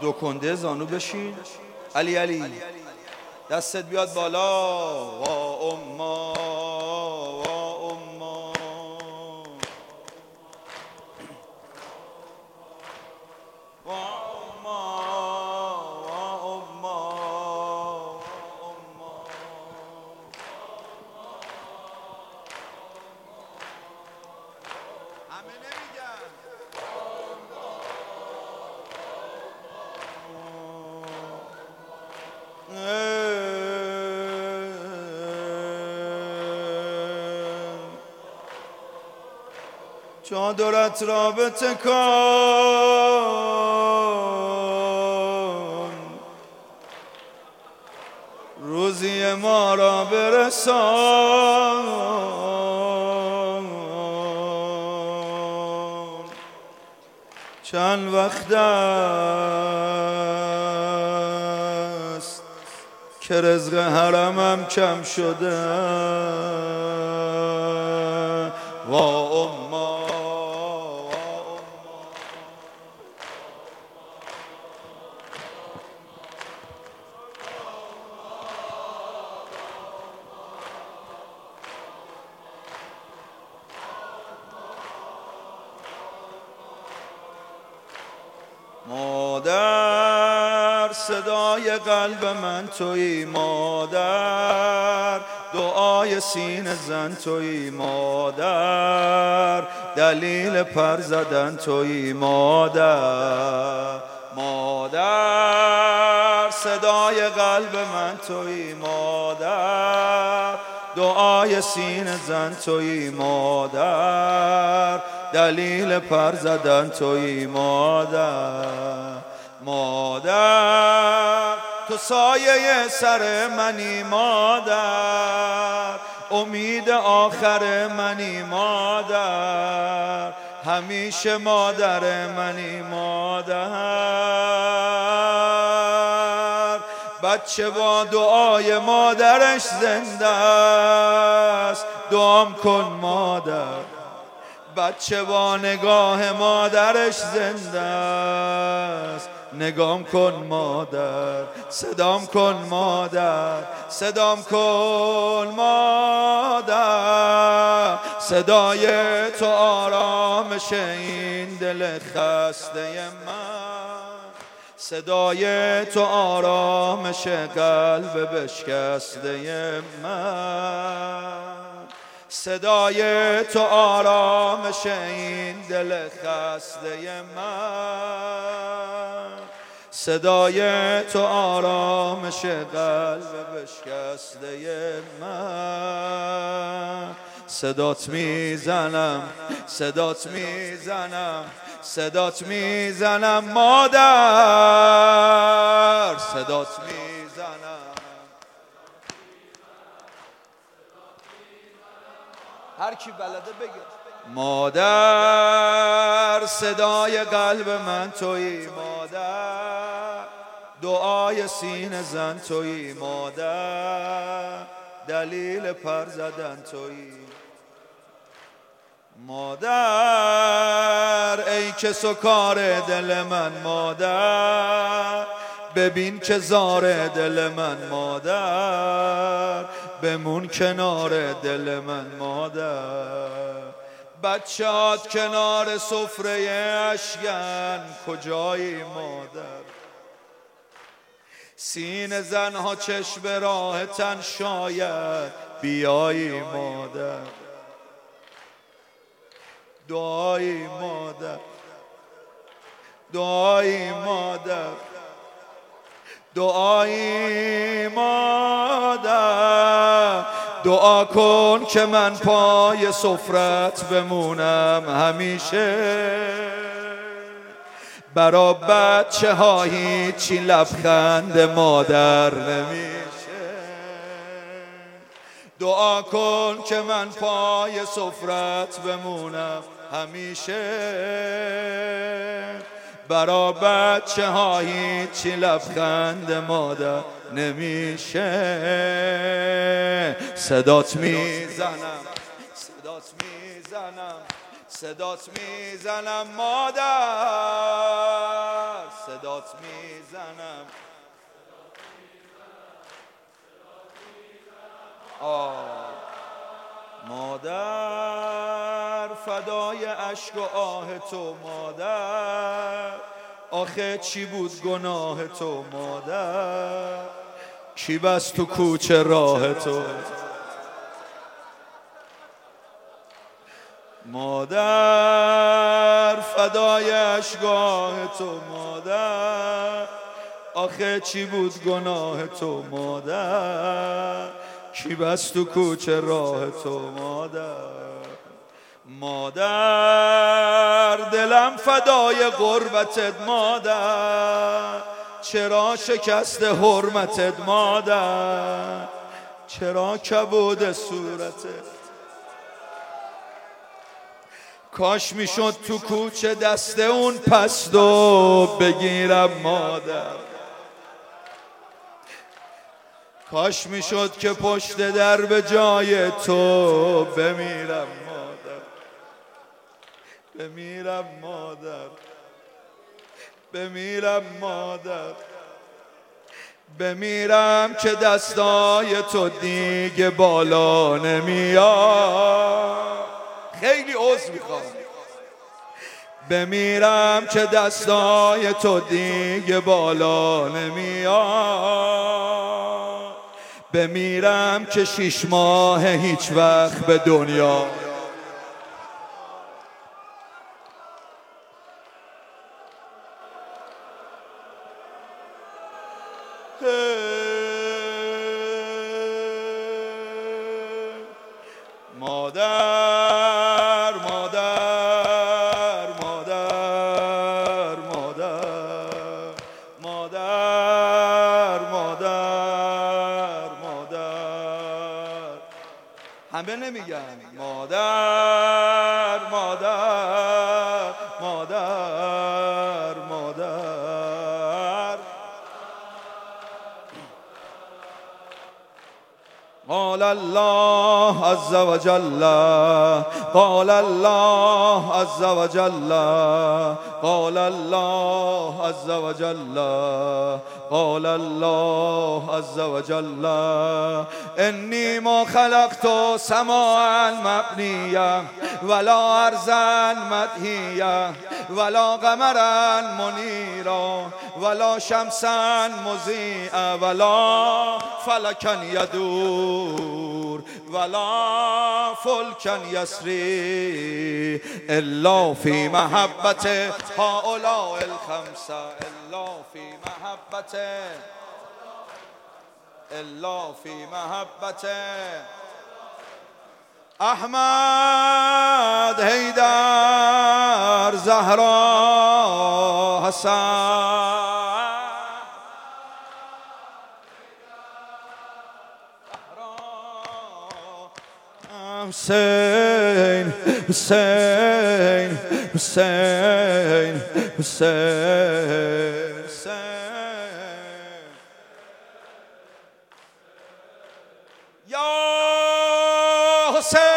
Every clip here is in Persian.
دو کنده زانو بشین. علی علی دستت بیاد بالا. وا اما وا اما وا اما وا اما همه نمیگن. چادرت را بتکن، روزی ما را برسان. چند وقت است که رزق حرمم کم شده. وا اما مادر، صدای قلب من تویی مادر، دعای سینه زن تویی مادر، دلیل پر زدن تویی مادر. مادر، صدای قلب من تویی مادر، دعای سینه زن تویی مادر، دلیل پر زدن تویی مادر. مادر، تو سایه سر منی مادر، امید آخر منی مادر، همیشه مادر منی مادر. بچه با دعای مادرش زنده است، دعام کن مادر. بچه با نگاه مادرش زنده است، نگام کن مادر. صدام کن مادر، صدام کن مادر. صدای تو آرامش این دل خسته من، صدای تو آرامش قلب بشکسته من، صدای تو آرامش این دل خسته من، صدای تو آرامش قلب بشکسته من. صدات میزنم، صدات میزنم، صدات میزنم مادر، صدات میزنم. هر کی بلده بگه. مادر، صدای قلب من تویی مادر، دعای سینه زن تویی مادر، دلیل پر زدن تویی مادر. ای که سکار دل من مادر، ببین که زار دل من مادر، بمون کنار دل من مادر. بچه‌هات کنار سفره اشکن، کجایی مادر؟ سینه زنها چشم راه تن، شاید بیایی مادر. دعایی مادر، دعایی مادر، دعایی مادر. دعا کن که من پای سفرت بمونم همیشه، برا بچه ها هیچی لبخند مادر نمیشه. دعا کن که من پای سفرت بمونم همیشه، برا بچه ها هیچی لبخند مادر نمیشه. صدات میزنم، صدات میزنم. میزنم صدات میزنم مادر صدات میزنم مادر فدای اشک و آه تو مادر آخه چی بود گناه تو مادر کی بست تو کوچه راه تو مادر فدای اشکاه تو مادر آخه چی بود گناه تو مادر کی بست تو کوچه راه تو مادر دلم فدای قربتت مادر چرا شکست حرمتت مادر چرا کبود صورتت کاش میشد تو کوچه دست اون پستو بگیرم مادر کاش میشد که پشت در به جای تو بمیرم مادر بمیرم مادر بمیرم مادر بمیرم که دستای تو دیگه بالا نمیاد خیلی عذر میخوام بمیرم که دستای تو دیگه بالا نمیاد بمیرم که 6 ماه هیچ وقت به دنیا مادر مادر مادر مادر مادر مادر مادر همه نمیگن مادر مادر مادر مادر قال الله عز وجل قال الله عز وجل قال الله عز وجل قال الله عز وجل انی ما خلقت سماء مبنیه ولا ارضا مدحیه ولا قمرا منیرا ولا شمسا مضیئا ولا فلکا یدور ولا فلکا یسری الا فی محبت هؤلاء الخمسه الا فی محبت الا فی محبت احمد حیدر زهرا حسن حسین حسین حسین حسین یا حسین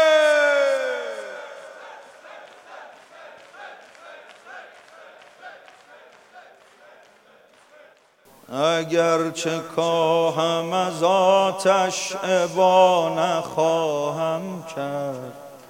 اگر چه کاهم از آتش ابا نخواهم کرد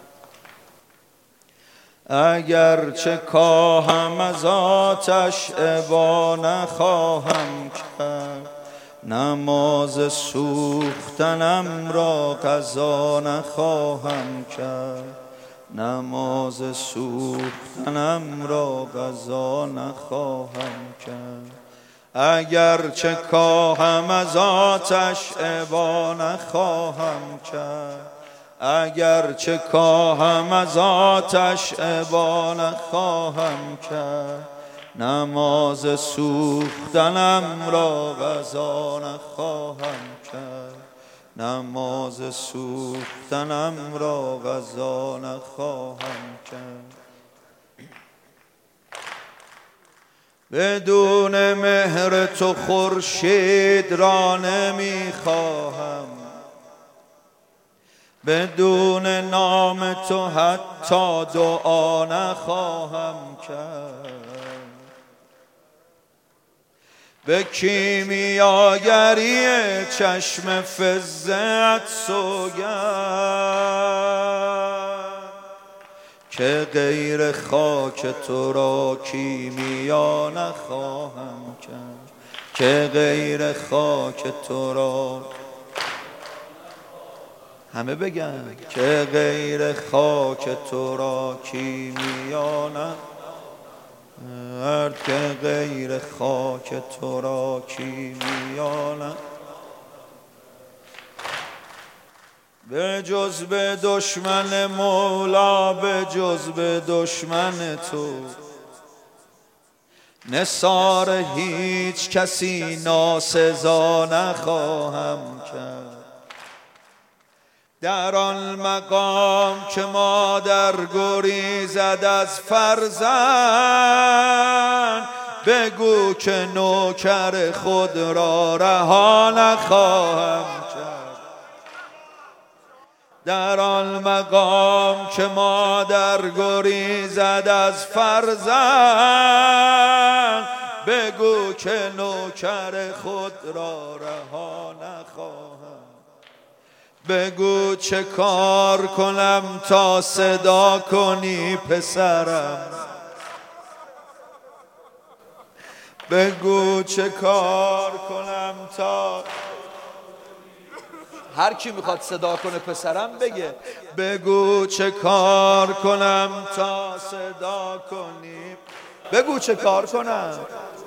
اگر چه کاهم از آتش ابا نخواهم کرد نماز سوختنم را قضا نخواهم کرد نماز سوختنم را قضا نخواهم کرد اگر چه کاهم از آتش ابا نخواهم کرد اگر چه کاهم از آتش ابا نخواهم کرد نماز سوختنم را قضا نخواهم کرد نماز سوختنم را قضا نخواهم کرد بدون مهر تو خورشید را نمیخواهم بدون نام تو حتی دعا نخواهم کرد. به کیمیاگری چشم فزت سوگند که غیر خاک تو را کیمیا نخواهم کرد، که غیر خاک تو را، همه بگن که غیر خاک تو را کیمیا نخواهم، که غیر خاک تو را کیمیا نخواهم. به جز به دشمن مولا، به جز به دشمن تو، نثار هیچ کسی ناسزا نخواهم کرد. در آن مقام که مادر گریزد از فرزند، بگو که نوکر خود را رها نخواهم کرد. در آن مقام که مادر گریزد از فرزند، بگو که نوکر خود را رها نخواهم. بگو چه کار کنم تا صدا کنی پسرم، بگو چه کار کنم تا، هر کی میخواد صدا کنه پسرم بگه، بگو چه کار کنم تا صدا کنی، بگو چه کار کنم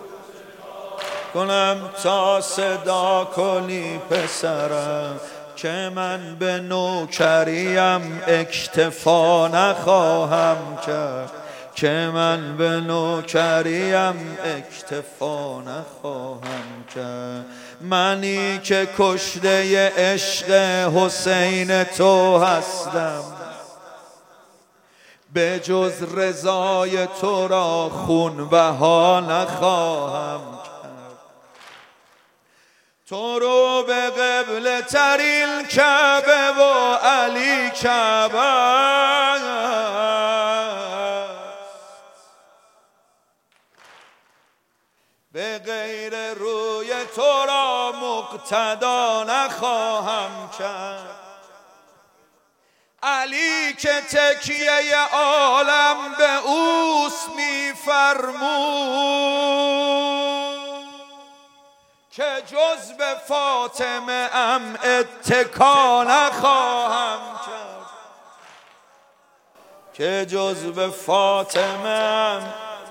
تا صدا کنی پسرم، که من به نوکریم اکتفا نخواهم کرد، که من به نوکریم اکتفا نخواهم کرد. منی که کشته عشق حسین تو هستم، به جز رضای تو را خون بها نخواهم کرد. تو رو به قبله ترین کعبه و علی کعبه است، به غیر روی تو را مقتدا نخواهم کرد. علی که تکیه عالم به اوست می‌فرمود، که جز به فاطمه ام اتکا نخواهم کرد، که جز به فاطمه ام.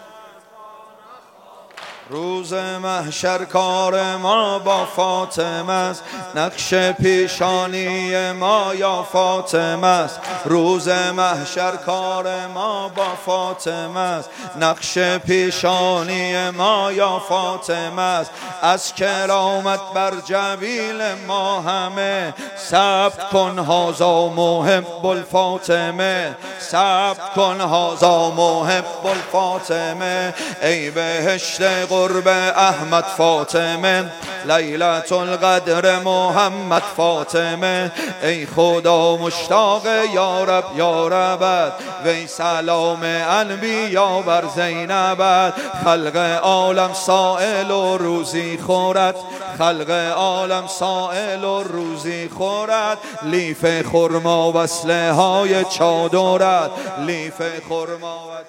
روز محشر کار ما با فاطمه است، نقش پیشانی ما یا فاطمه است. روز محشر کار ما با فاطمه است، نقش پیشانی ما یا فاطمه است. از کرامت بر جبیل ما همه ثبت کن هذا محب الفاطمه، ثبت کن هذا محب الفاطمه. ای بهشت قرب احمد فاطمه، لیلة القدر محمد فاطمه. ای خدا مشتاق یارب یاربت، وی سلام انبیا بر زینبت. خلق عالم سائل و روزی خورد، خلق عالم سائل و روزی خورد. لیف خرما و وصله های چادرت، لیف خرما و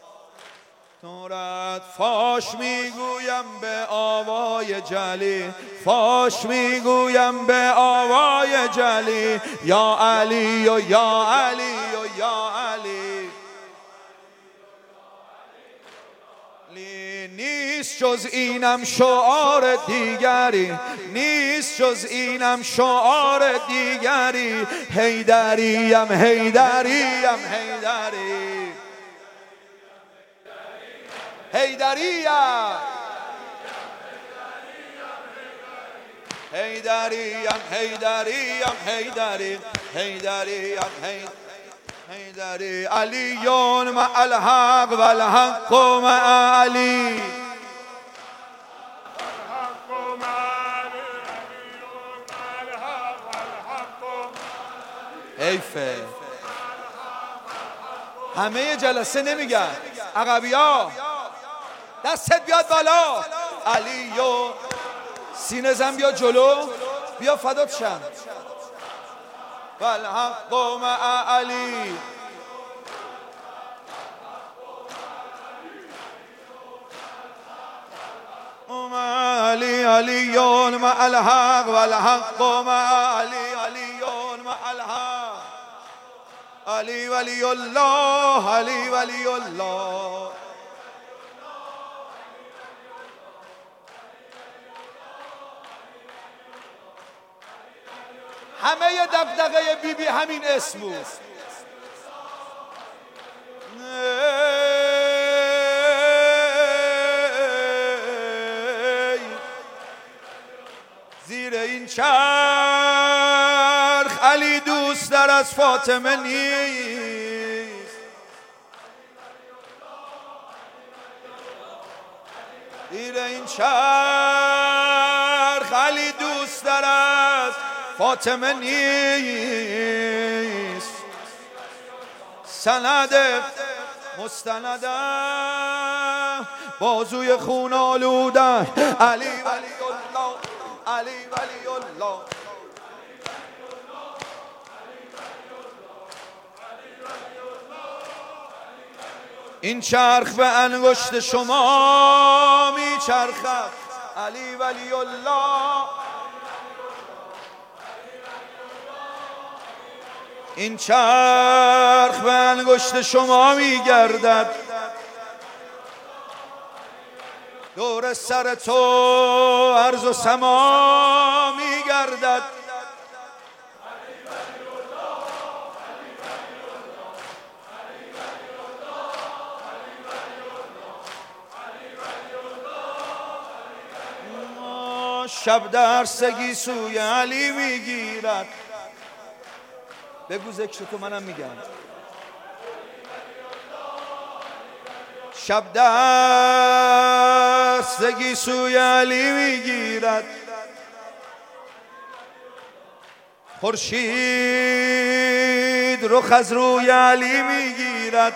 نورت. فاش میگویم به آوای جلی، فاش میگویم به آوای جلی، یا علی و یا علی و یا علی. نیست جز اینم شعار دیگری، نیست جز اینم شعار دیگری. حیدریم حیدریم حیدری، حیدریم حیدریم حیدریم حیدری حیدریم حیدری. علیون مع الحق و الحق مع علی، حیفه. همه جلسه نمیگن. عقبیا دستت بیاد بالا. علی و سینه زن بیا جلو، بیا فدات شم. والحق مع علی. علی علی مع الحق والحق مع علی علی مع الحق. علی ولی الله علی ولی الله. همه دغدغه بیبی همین اسم بود. زیر این چرخ علی دوست در از فاطمه نیست. زیر این چرخ علی دوست در از فاطمه نیست. سند مستنده بازوی خون آلوده. علی ولی الله علی ولی الله. این چرخ به انگشت شما می چرخد. علی ولی الله. این چرخ به انگشت شما می گردد. دور سر تو عرض و سما می گردد. شب در سگی سوی علی می گیرد. بگو ذکر تو منم میگم. شب دستگی سوی علی میگیرد. خورشید رخ از روی علی میگیرد.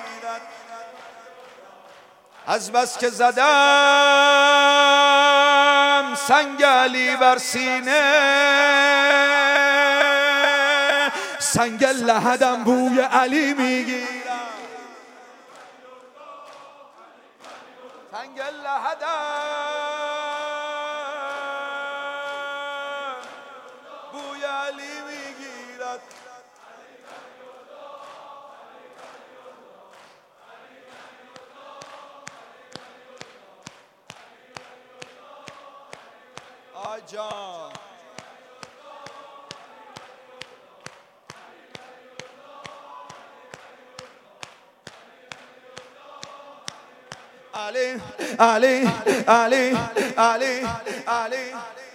از بس که زدم سنگ علی بر سینه، سنگ لحدم بوی علی میگیرد. سنگ لحدم بوی علی میگیرد. آجان علی علی علی علی علی.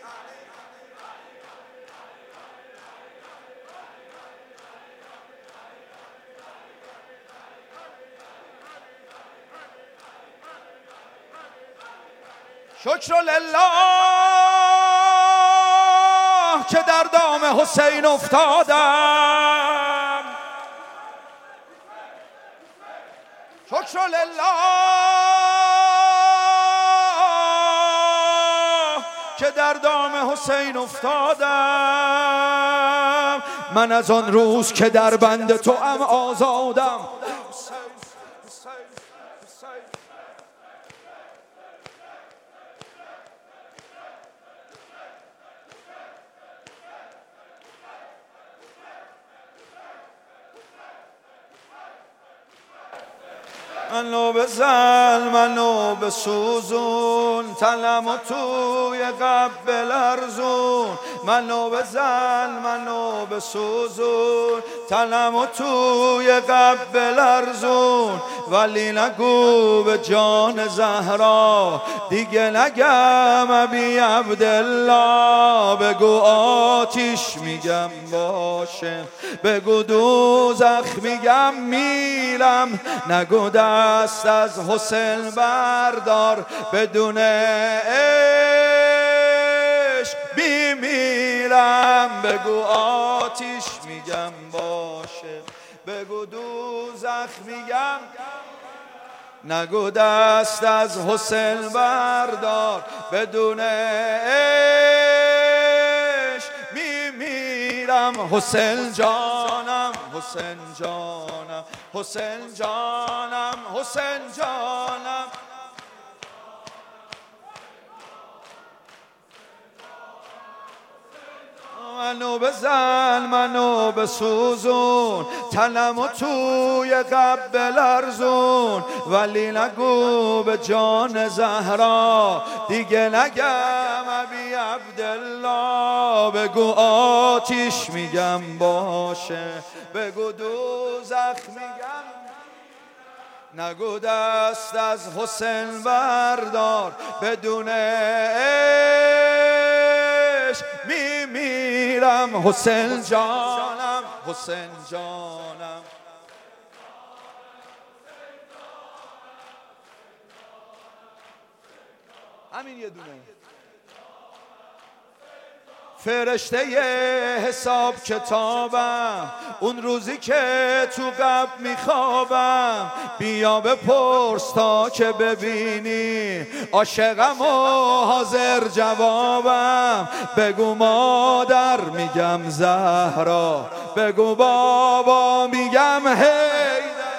شکر لله که در دام حسین افتادم. شکر لله که در دام حسین افتادم. من از آن روز که در بند تو ام آزادم. منو بزن منو بسوزون، تنم و توی قبل لرزون. منو بزن منو بسوزون، تنم و توی قبل لرزون. ولی نگو به جان زهرا دیگه نگم ابی عبدالله. بگو آتیش میگم باشه، بگو دوزخ میگم میرم. نگو دست از حسین بردار، بدون عشق میمیرم. بگو آتیش میگم باشه، بگو دوزخ میگم، نگو دست از حسین بردار، بدون عشق میمیرم. حسین جانم، حسین جانم، حسین جانم، حسین جانم. منو بزن، منو بسوزون، تنمو توی قبل لرزون، ولی نگو به جان زهرا دیگه نگم ابی عبدالله. بگو آتیش میگم باشه، بگو دوزخ میگم، نگو دست از حسین بردار، بدون عشق میمیرم. حسین جانم، حسین جانم. همین یه دونه. فرشته حساب کتابم، اون روزی که تو قبر میخوابم، بیا بپرس تا که ببینی عاشقم و حاضر جوابم. بگو مادر میگم زهرا، بگو بابا میگم حیدر،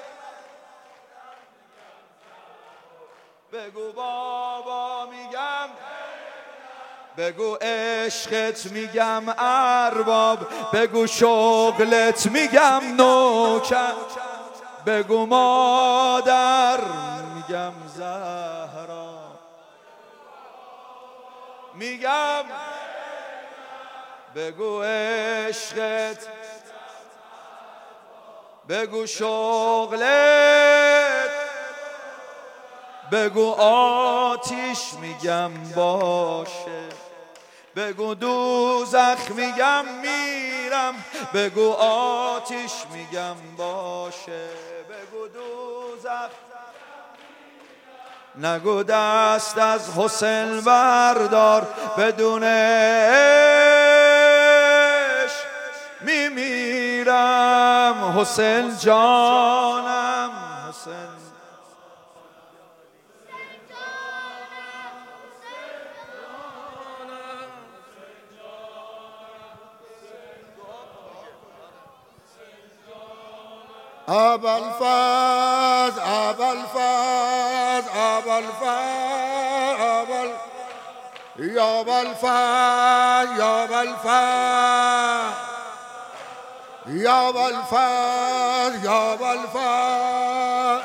بگو بابا میگم، بگو عشقت میگم ارباب، بگو شغلت میگم نوکر، بگو مادر میگم زهرا، میگم بگو عشقت، بگو شغلت، بگو آتیش میگم باشه، بگو دوزخ میگم میرم، بگو آتیش میگم باشه، بگو دوزخ، نگو دست از حسین بردار، بدون عشق میمیرم. حسین جانم، حسین ابوالفضل، ابوالفضل، ابوالفضل، یا ابوالفضل، یا ابوالفضل، یا ابوالفضل، یا ابوالفضل،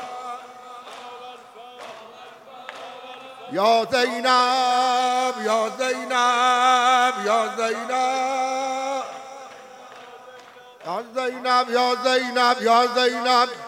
یا زینب، یا زینب، یا زینب، یا زینب، یا زینب، یا زینب.